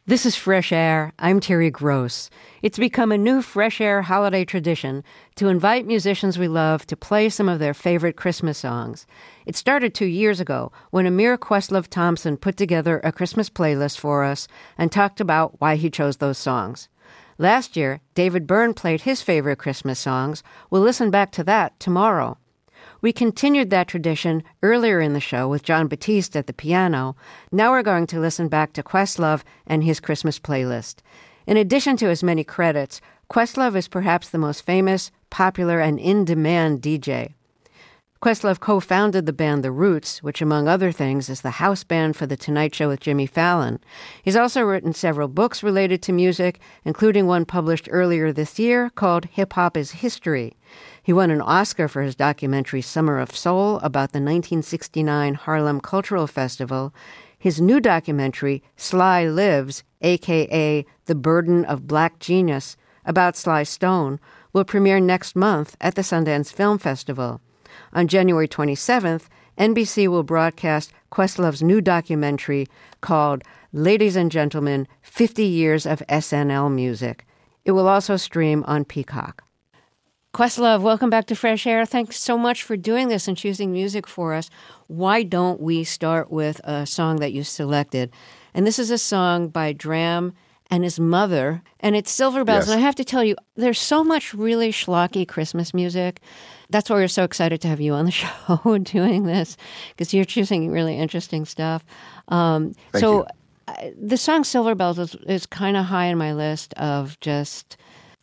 This is Fresh Air. I'm Terry Gross. It's become a new Fresh Air holiday tradition to invite musicians we love to play some of their favorite Christmas songs. It started 2 years ago when Amir Questlove Thompson put together a Christmas playlist for us and talked about why he chose those songs. Last year, David Byrne played his favorite Christmas songs. We'll listen back to that tomorrow. We continued that tradition earlier in the show with Jon Batiste at the piano. Now we're going to listen back to Questlove and his Christmas playlist. In addition to his many credits, Questlove is perhaps the most famous, popular, and in-demand DJ. Questlove co-founded the band The Roots, which, among other things, is the house band for The Tonight Show with Jimmy Fallon. He's also written several books related to music, including one published earlier this year called Hip Hop is History. He won an Oscar for his documentary Summer of Soul about the 1969 Harlem Cultural Festival. His new documentary, Sly Lives, a.k.a. The Burden of Black Genius, about Sly Stone, will premiere next month at the Sundance Film Festival. On January 27th, NBC will broadcast Questlove's new documentary called Ladies and Gentlemen, 50 Years of SNL Music. It will also stream on Peacock. Questlove, welcome back to Fresh Air. Thanks so much for doing this and choosing music for us. Why don't we start with a song that you selected? And this is a song by Dram and his mother, and it's Silver Bells. Yes. And I have to tell you, there's so much really schlocky Christmas music. That's why we're so excited to have you on the show doing this, because you're choosing really interesting stuff. Thank you. The song Silver Bells is kind of high on my list of just,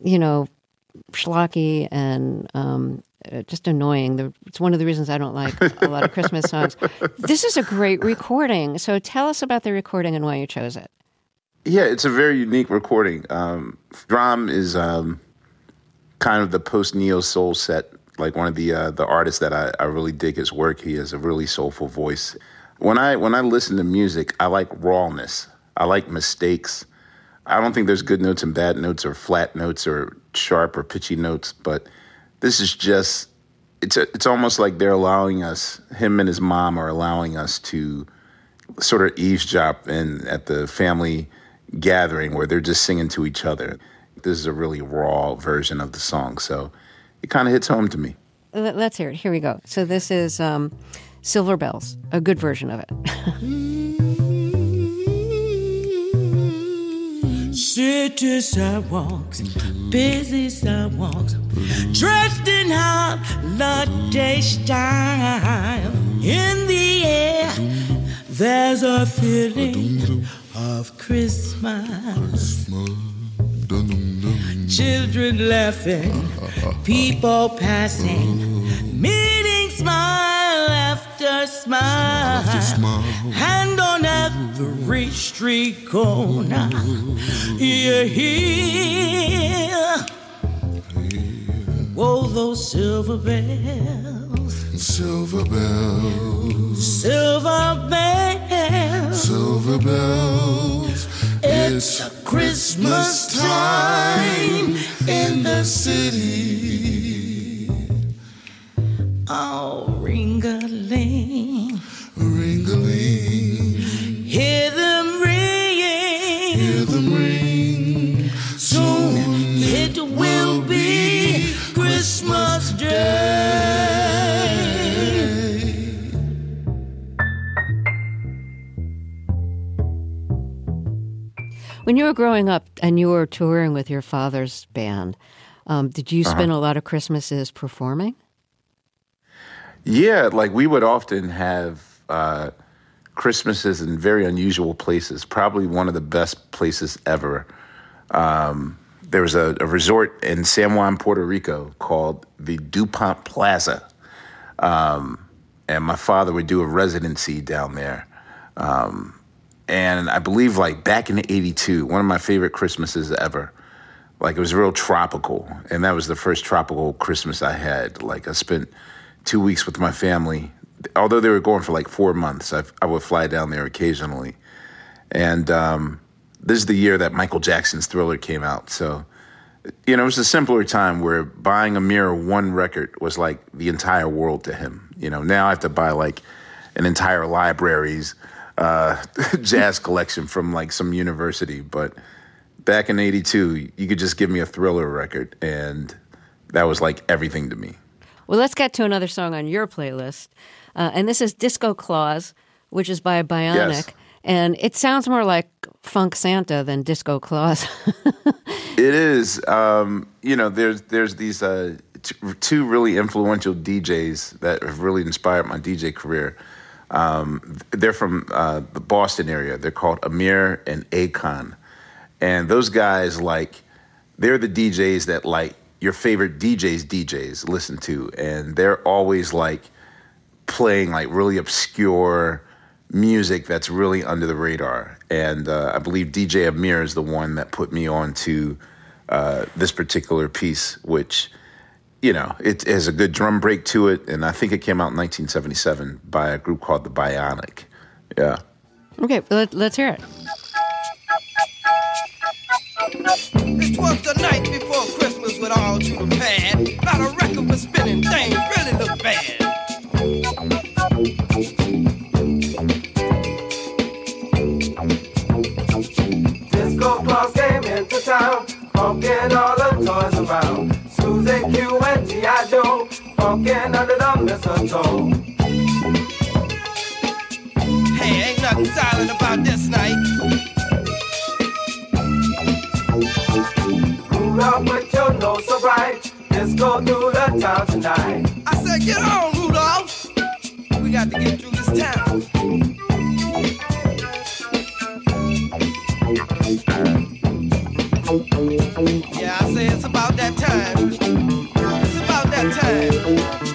schlocky and just annoying. It's one of the reasons I don't like a lot of Christmas songs. This is a great recording. So tell us about the recording and why you chose it. Yeah, it's a very unique recording. Dram is kind of the post-neo soul set, like one of the artists that I really dig his work. He has a really soulful voice. When I listen to music, I like rawness. I like mistakes. I don't think there's good notes and bad notes or flat notes or sharp or pitchy notes, but this is just, it's almost like they're allowing us, him and his mom are allowing us to sort of eavesdrop at the family gathering where they're just singing to each other. This is a really raw version of the song, so it kind of hits home to me. Let's hear it. Here we go. So this is Silver Bells, a good version of it. City sidewalks, busy sidewalks, dressed in holiday style. In the air, there's a feeling of Christmas. Children laughing, people passing, meeting smile after smile. And on every street corner, you hear, whoa, those silver bells. Silver bells. Silver bells. Silver bells. It's a Christmas time in the city. Oh, ring-a-ling, ring-a-ling. Hear them ring, hear them ring. Soon it will be Christmas Day. When you were growing up and you were touring with your father's band, did you spend a lot of Christmases performing? Yeah, like we would often have Christmases in very unusual places, probably one of the best places ever. There was a resort in San Juan, Puerto Rico called the DuPont Plaza. And my father would do a residency down there. And I believe like back in 82, one of my favorite Christmases ever, like it was real tropical. And that was the first tropical Christmas I had. Like I spent 2 weeks with my family. Although they were going for like 4 months, I would fly down there occasionally. And this is the year that Michael Jackson's Thriller came out. So, it was a simpler time where buying a mere one record was like the entire world to him. Now I have to buy like an entire library's jazz collection from like some university. But back in '82, you could just give me a Thriller record, and that was like everything to me. Well, let's get to another song on your playlist. And this is Disco Claus, which is by Bionic. Yes. And it sounds more like Funk Santa than Disco Claus. It is. There's these two really influential DJs that have really inspired my DJ career. They're from the Boston area. They're called Amir and Akon. And those guys, like, they're the DJs that, like, your favorite DJs listen to. And they're always, like, playing, like, really obscure music that's really under the radar. And I believe DJ Amir is the one that put me on to this particular piece, which, you know, it has a good drum break to it. And I think it came out in 1977 by a group called the Bionic. Yeah. Okay, let's hear it. It was the night before Christmas with all to the pad. Not a record was spinning, things really look bad. Disco Claus came into town, funkin' all the toys around. Susan Q and G.I. Joe, funkin' under the mistletoe. Hey, ain't nothing silent about this night. Rudolph, with your nose so bright, let's go through the town tonight. I said, get on, Rudolph. We got to get through this town. Yeah, I say it's about that time. It's about that time.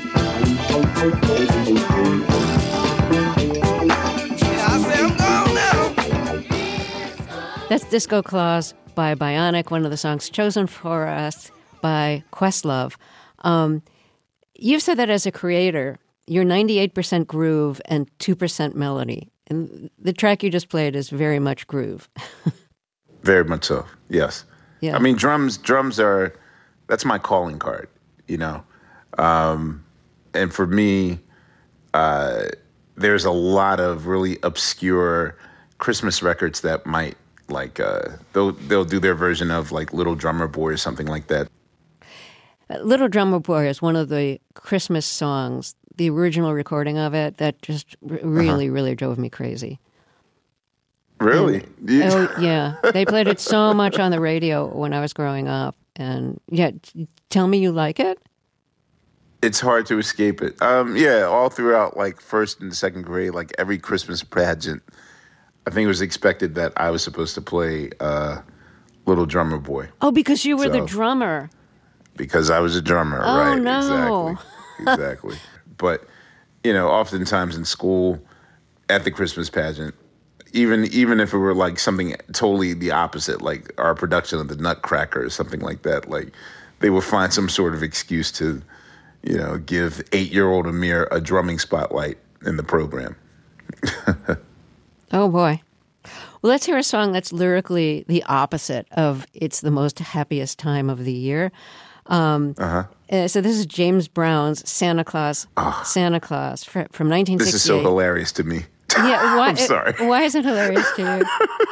Yeah, I say I'm gone now. That's Disco Claus by Bionic, one of the songs chosen for us by Questlove. You've said that as a creator, you're 98% groove and 2% melody. And the track you just played is very much groove. Very much so, yes. Yeah. I mean, drums are, that's my calling card, you know. And for me, there's a lot of really obscure Christmas records that might, like, they'll do their version of, like, Little Drummer Boy or something like that. Little Drummer Boy is one of the Christmas songs, the original recording of it, that just really, really drove me crazy. Really? Oh, yeah. They played it so much on the radio when I was growing up. And, yeah, tell me you like it? It's hard to escape it. Yeah, all throughout, like, first and second grade, like, every Christmas pageant, I think it was expected that I was supposed to play Little Drummer Boy. Oh, because you were the drummer. Because I was a drummer, oh, right? No. Exactly. But, you know, oftentimes in school, at the Christmas pageant, even if it were like something totally the opposite, like our production of the Nutcracker or something like that, like they would find some sort of excuse to, you know, give 8-year-old Amir a drumming spotlight in the program. Oh, boy. Well, let's hear a song that's lyrically the opposite of It's the Most Happiest Time of the Year. So this is James Brown's Santa Claus from 1968. This is so hilarious to me. Yeah, why, I'm sorry. Why is it hilarious to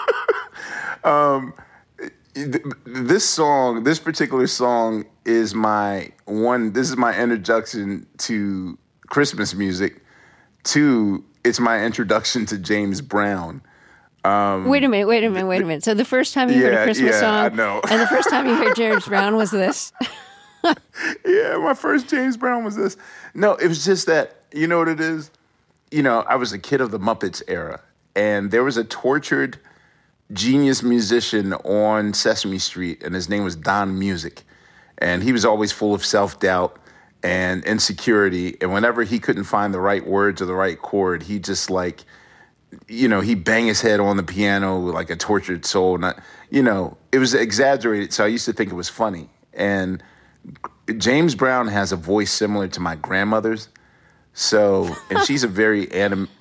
you? This particular song is my one. This is my introduction to Christmas music. Two, it's my introduction to James Brown. Wait a minute. So the first time you heard a Christmas song, I know. and the first time you heard James Brown was this? Yeah, my first James Brown was this. No, it was just that, you know what it is? You know, I was a kid of the Muppets era, and there was a tortured genius musician on Sesame Street, and his name was Don Music. And he was always full of self-doubt and insecurity, and whenever he couldn't find the right words or the right chord, he just, like, you know, he'd bang his head on the piano like a tortured soul. Not, you know, it was exaggerated, so I used to think it was funny. And James Brown has a voice similar to my grandmother's. So, and she's a very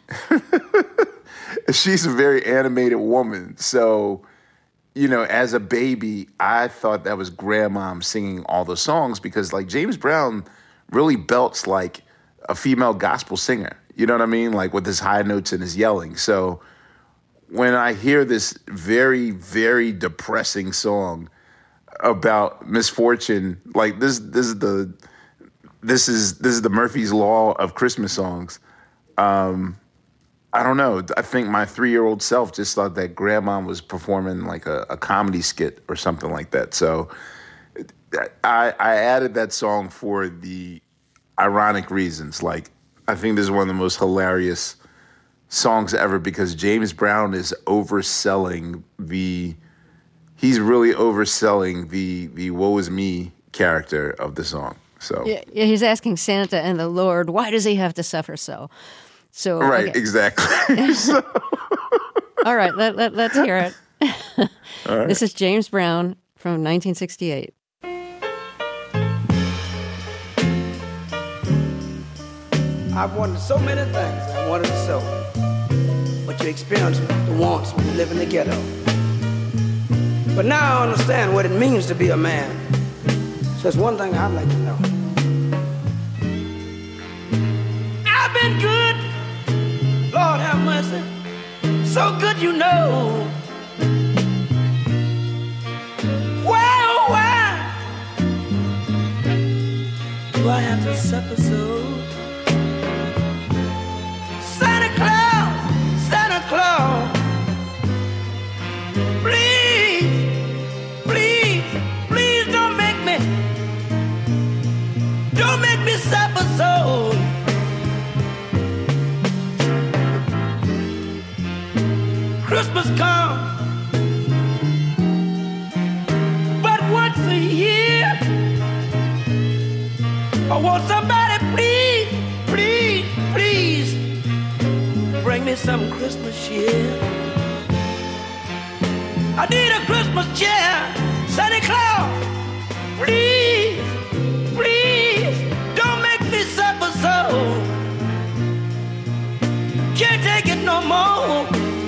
animated woman. So, you know, as a baby, I thought that was grandmom singing all the songs because, like, James Brown really belts like a female gospel singer. You know what I mean? Like with his high notes and his yelling. So when I hear this very, very depressing song about misfortune, like this is the Murphy's Law of Christmas songs. I don't know. I think my 3-year-old self just thought that Grandma was performing like a comedy skit or something like that. So I added that song for the ironic reasons. Like, I think this is one of the most hilarious songs ever because James Brown is overselling he's really overselling the woe is me character of the song. So yeah, he's asking Santa and the Lord, why does he have to suffer so? So right, okay. Exactly. So. All right, let's hear it. All right. This is James Brown from 1968. I've wanted so many things I wanted to sow, but you experience the wants when you live in the ghetto. But now I understand what it means to be a man. So it's one thing I'd like to know. I've been good, Lord have mercy, so good you know. Why, oh why do I have to suffer so? Santa Claus, please don't make me suffer so. Christmas comes, but once a year, I want somebody please bring me some Christmas cheer. I need a Christmas cheer. Santa Claus, please don't make me suffer so. Can't take it no more.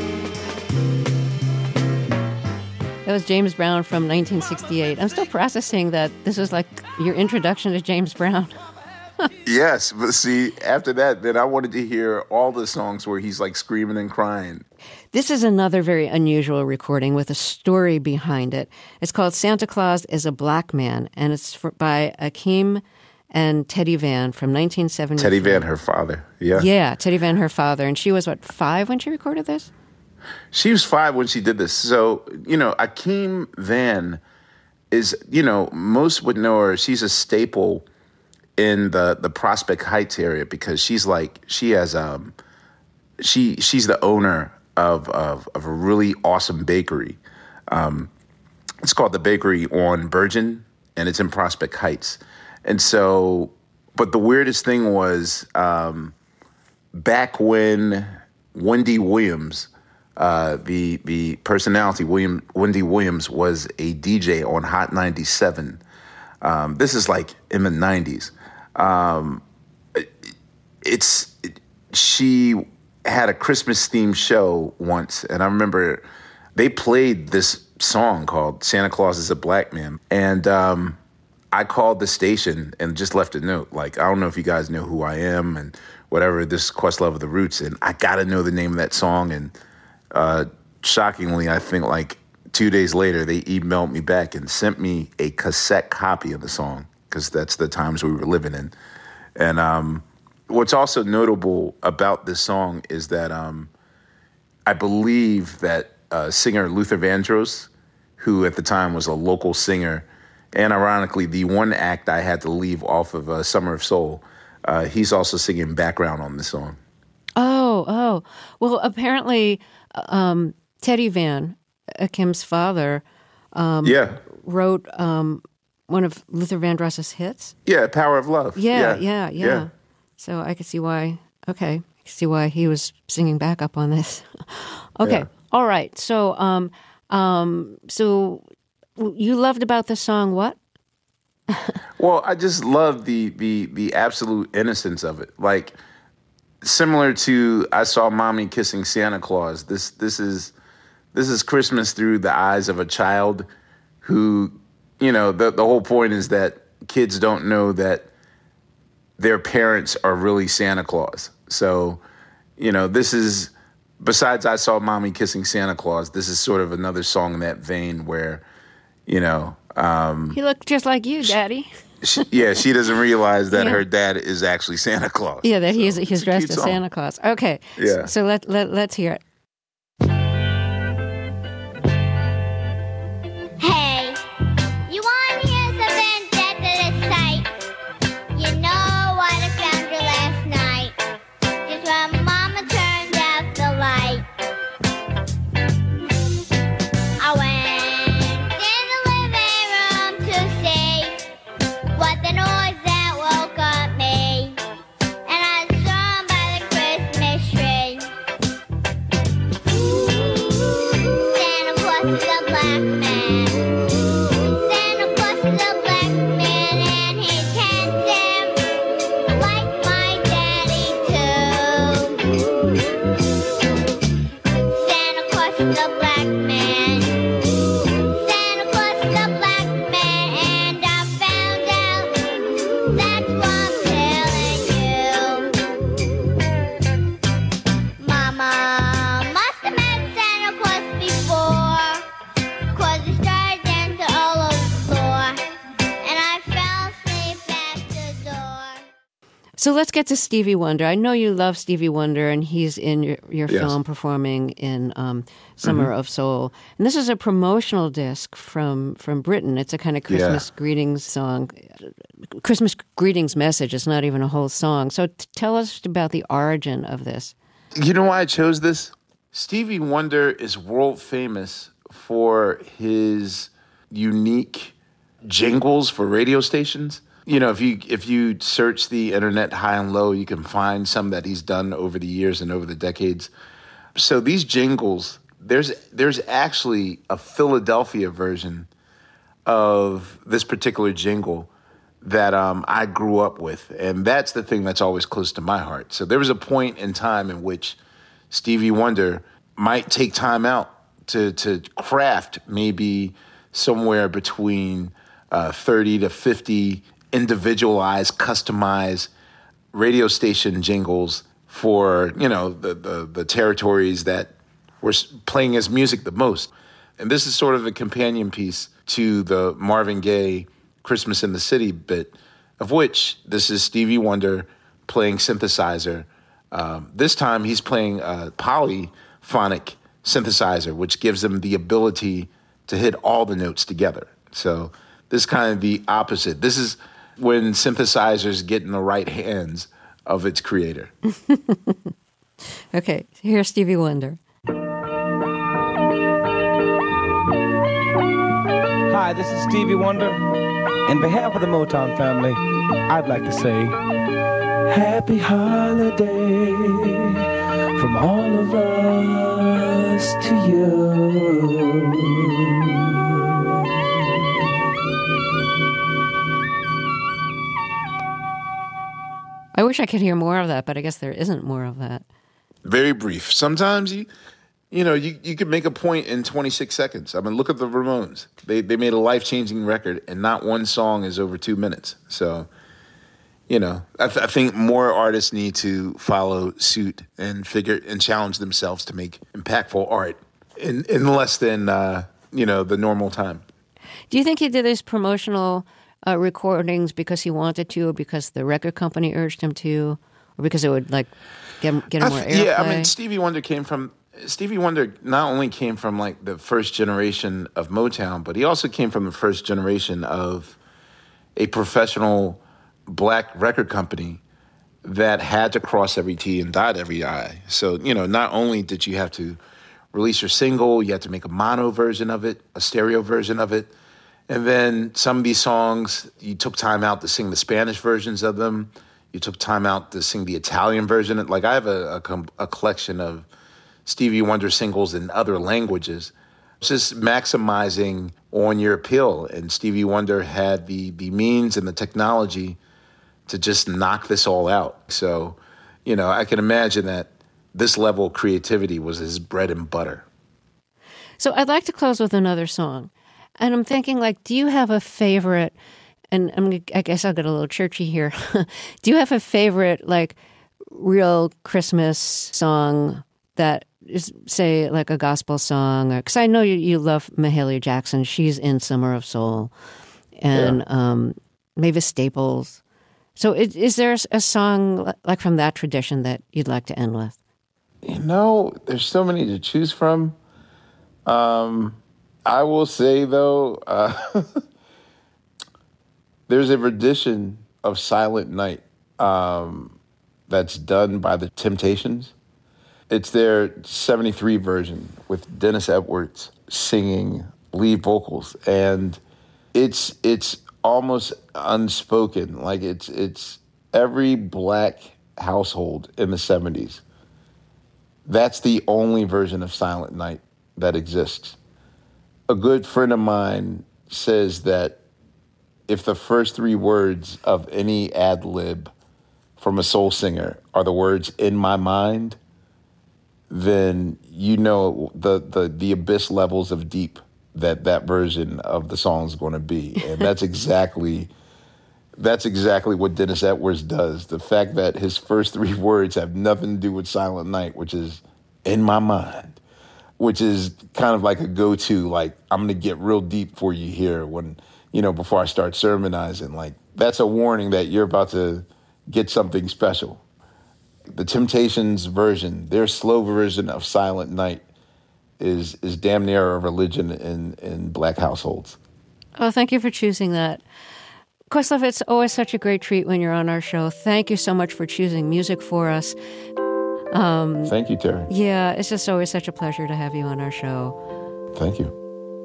That was James Brown from 1968. I'm still processing that this was like your introduction to James Brown. Yes, but see, after that, then I wanted to hear all the songs where he's like screaming and crying. This is another very unusual recording with a story behind it. It's called Santa Claus is a Black Man, and it's by Akeem and Teddy Van from 1970. Teddy Van, her father. Yeah. Yeah, Teddy Van, her father. And she was, 5 when she recorded this? She was 5 when she did this. So, Akeem Van is, most would know her. She's a staple in the Prospect Heights area because she's the owner of a really awesome bakery. It's called The Bakery on Bergen, and it's in Prospect Heights. And so, but the weirdest thing was back when Wendy Williams, the personality Wendy Williams, was a DJ on Hot 97. This is like in the 90s. She had a Christmas themed show once, and I remember they played this song called Santa Claus is a Black Man. And I called the station and just left a note. Like, I don't know if you guys know who I am and whatever, this Questlove of the Roots, and I got to know the name of that song. And shockingly, I think like 2 days later, they emailed me back and sent me a cassette copy of the song, because that's the times we were living in. And what's also notable about this song is that I believe that singer Luther Vandross, who at the time was a local singer, and ironically, the one act I had to leave off of Summer of Soul, he's also singing background on the song. Oh. Well, apparently, Teddy Van, Akeem's father, wrote one of Luther Vandross's hits. Yeah, Power of Love. Yeah. So I could see why. Okay, I could see why he was singing backup on this. Okay, yeah. All right. So, so you loved about the song what? Well, I just love the absolute innocence of it. Like, similar to I Saw Mommy Kissing Santa Claus. This is Christmas through the eyes of a child who, the whole point is that kids don't know that their parents are really Santa Claus. So, this is besides I Saw Mommy Kissing Santa Claus, this is sort of another song in that vein where, you know, he looked just like you, Daddy. she doesn't realize that Yeah. her dad is actually Santa Claus. Yeah, that he's it's a dressed cute as song. Santa Claus. Okay. Yeah. So let's hear it. Hey, you want to hear something dead sight? You know what I found you last night. Just when Mama turned out the light. I went in the living room to see what the noise that woke up me. And I saw him by the Christmas tree. Santa Claus is a black man. Santa Claus is a black man, and he tends him like my daddy too. Santa Claus is a black man. Santa Claus is a black man, and I found out. That's why I'm telling you. Mama must have met Santa Claus before, 'cause he started dancing all over the floor, and I fell asleep at the door. So let's get to Stevie Wonder. I know you love Stevie Wonder, and he's in your Yes. film performing in Summer of Soul. And this is a promotional disc from Britain. It's a kind of Christmas greetings song, Christmas greetings message. It's not even a whole song. So tell us about the origin of this. You know why I chose this? Stevie Wonder is world famous for his unique jingles for radio stations. You know, if you search the internet high and low, you can find some that he's done over the years and over the decades. So these jingles, there's actually a Philadelphia version of this particular jingle that I grew up with, and that's the thing that's always close to my heart. So there was a point in time in which Stevie Wonder might take time out to craft maybe somewhere between 30 to 50 individualized, customized radio station jingles for, you know, the territories that were playing his music the most. And this is sort of a companion piece to the Marvin Gaye Christmas in the City bit, of which this is Stevie Wonder playing synthesizer. This time he's playing a polyphonic synthesizer, which gives him the ability to hit all the notes together. So this is kind of the opposite. This is when synthesizers get in the right hands of its creator. Okay, here's Stevie Wonder. Hi, this is Stevie Wonder. In behalf of the Motown family, I'd like to say Happy Holiday from all of us to you. I wish I could hear more of that, but I guess there isn't more of that. Very brief. Sometimes you could make a point in 26 seconds. I mean, look at the Ramones. They made a life-changing record, and not one song is over 2 minutes. So, you know, I think more artists need to follow suit and challenge themselves to make impactful art in less than the normal time. Do you think he did these promotional recordings because he wanted to, or because the record company urged him to, or because it would like get him more airplay? Yeah, I mean, Stevie Wonder not only came from like the first generation of Motown, but he also came from the first generation of a professional black record company that had to cross every T and dot every I. So, you know, not only did you have to release your single, you had to make a mono version of it, a stereo version of it. And then some of these songs, you took time out to sing the Spanish versions of them. You took time out to sing the Italian version. Like I have a collection of Stevie Wonder singles in other languages. It's just maximizing on your appeal. And Stevie Wonder had the means and the technology to just knock this all out. So, you know, I can imagine that this level of creativity was his bread and butter. So I'd like to close with another song. And I'm thinking, like, do you have a favorite, and I guess I'll get a little churchy here. Do you have a favorite, like, real Christmas song that say, like a gospel song? Because I know you love Mahalia Jackson. She's in Summer of Soul. And Mavis Staples. So is there a song like from that tradition that you'd like to end with? There's so many to choose from. I will say, though, there's a rendition of Silent Night that's done by the Temptations. It's their 73 version with Dennis Edwards singing lead vocals. And it's almost unspoken. Like it's every black household in the 70s. That's the only version of Silent Night that exists. A good friend of mine says that if the first three words of any ad lib from a soul singer are the words "in my mind," then you know the abyss levels of deep that version of the song is going to be. And that's exactly what Dennis Edwards does. The fact that his first three words have nothing to do with Silent Night, which is "in my mind," which is kind of like a go-to, like, I'm going to get real deep for you here when, before I start sermonizing. Like, that's a warning that you're about to get something special. The Temptations version, their slow version of Silent Night, is damn near a religion in black households. Oh, thank you for choosing that. Questlove, it's always such a great treat when you're on our show. Thank you so much for choosing music for us. Thank you, Terry. Yeah, it's just always such a pleasure to have you on our show. Thank you.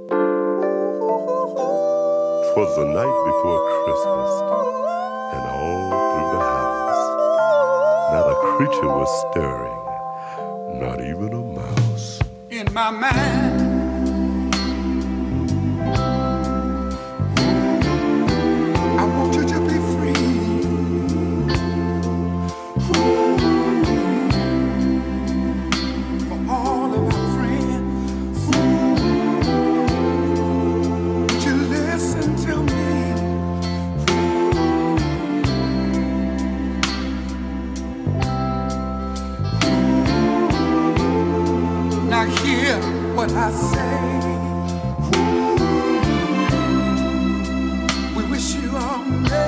'Twas the night before Christmas, and all through the house not a creature was stirring, not even a mouse. In my mind, I want you to be free. For all of my friends, would you listen to me? Now hear what I say. We wish you a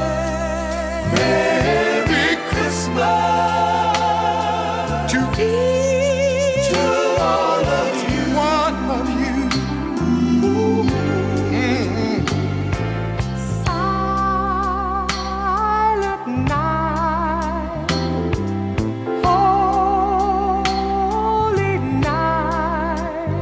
Merry Christmas to each, to all of you, one of you. Silent night, holy night.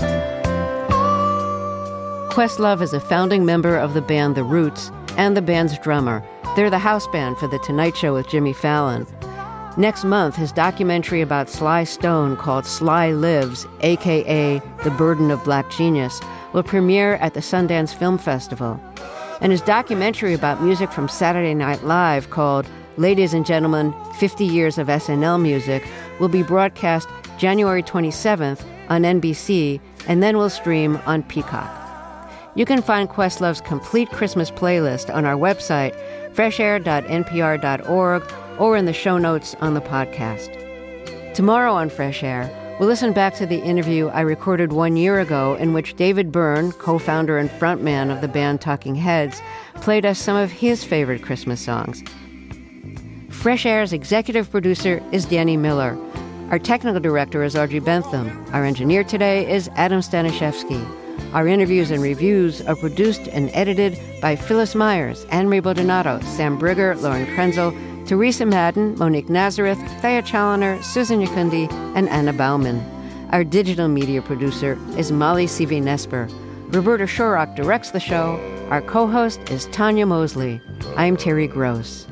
Questlove is a founding member of the band The Roots and the band's drummer. They're the house band for The Tonight Show with Jimmy Fallon. Next month, his documentary about Sly Stone called Sly Lives, a.k.a. The Burden of Black Genius, will premiere at the Sundance Film Festival. And his documentary about music from Saturday Night Live called Ladies and Gentlemen, 50 Years of SNL Music will be broadcast January 27th on NBC and then will stream on Peacock. You can find Questlove's complete Christmas playlist on our website, freshair.npr.org, or in the show notes on the podcast. Tomorrow on Fresh Air, we'll listen back to the interview I recorded 1 year ago in which David Byrne, co-founder and frontman of the band Talking Heads, played us some of his favorite Christmas songs. Fresh Air's executive producer is Danny Miller. Our technical director is Audrey Bentham. Our engineer today is Adam Staniszewski. Our interviews and reviews are produced and edited by Phyllis Myers, Anne-Marie Bodonato, Sam Brigger, Lauren Krenzel, Teresa Madden, Monique Nazareth, Thea Challoner, Susan Yakundi, and Anna Bauman. Our digital media producer is Molly Sivi-Nesper. Roberta Shorrock directs the show. Our co-host is Tanya Mosley. I'm Terry Gross.